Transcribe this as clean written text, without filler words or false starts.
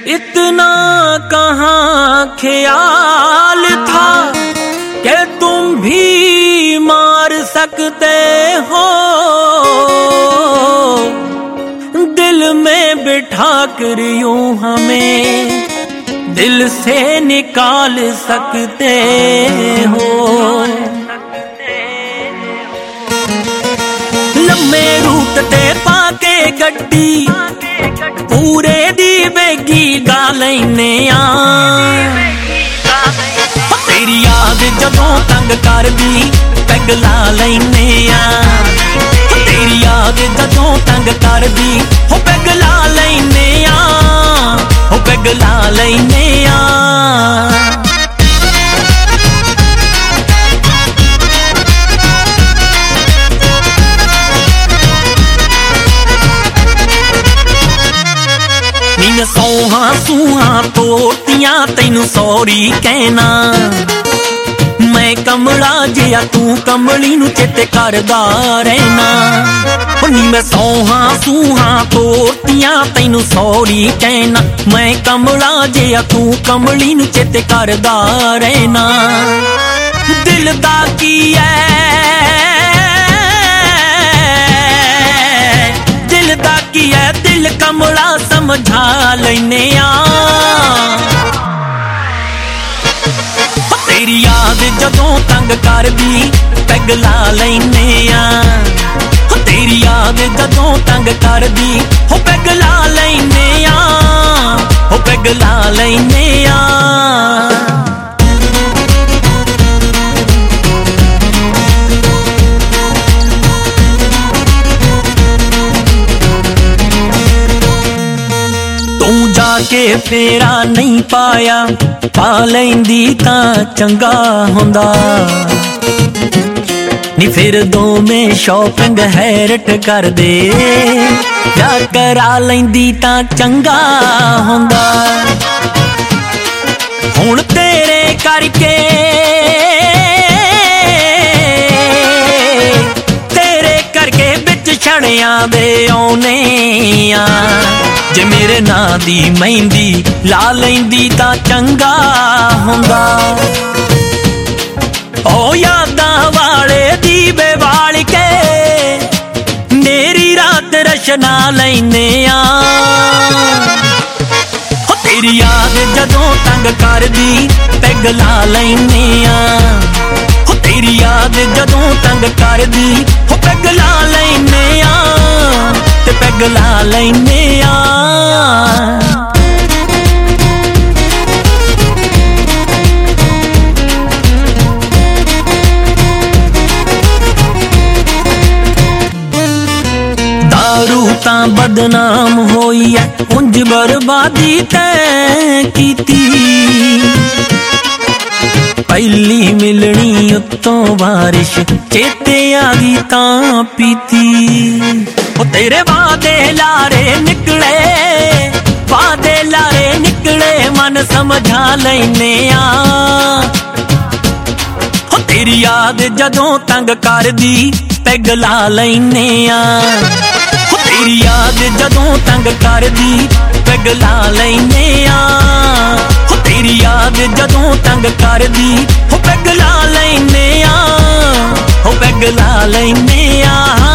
इतना कहाँ ख्याल था कि तुम भी मार सकते हो, दिल में बिठा कर यूं हमें दिल से निकाल सकते हो। लम्बे रूट ते पाके गड्डी पूरे दी बेगी गा लैने आ, तेरी याद जदों तंग कर दी पैग ला लैने आ, तेरी याद जदों तंग कर दी हो पैग ला लैने आ, हो पैग ला लैने आ। नीन सौहा सूहा तोतियां तैनू सॉरी कहना, मैं कमला जिया तू कमली नू चेते करदा रहना। नी मैं सौहा सूहा तोतियां तैनू सॉरी कहना, मैं कमला जिया तू कमली नू चेते करदा रहना। दिल दा की है दिल कमला समझा लैने आ, तेरी याद जदों तंग कर दी पैग ला लैने आ, तेरी याद जदों तंग कर दी हो पैग ला लैने आ, हो पैग ला लैने आ। जाके फेरा नहीं पाया पा लैंदी तां चंगा हुंदा, नी फिर दो में शॉपिंग हैरट कर दे जा करा लैंदी तां चंगा हुंदा। हुण तेरे करके बिच छड़ियां दे औने आ, जे मेरे नां दी मेहंदी ला लैंदी तां चंगा हुंदा। ओ यादां वाले दीवे बाल के मेरी रात रशना लैने आ, तेरी याद जदों तंग कर दी पैग ला लैने आ, तेरी याद जदों तंग कर दी हो पैग ला लैने आ, ते पैग ला लैने आ। दारू तां बदनाम होई है उंज बर्बादी तैं कीती, पहली मिलनी उत्तों बारिश चेते आ गई तां पीती। ओ तेरे वादे लारे निकले, वादे लारे निकले मन समझा लैने आ, तेरी याद जदों तंग कर दी पैग ला लैने आ, तेरी याद जदों तंग कर दी पैग ला लैने आ, तेरी याद जदों तंग कर दी हो पैग ला लैने आ, हो पैग ला लैने आ।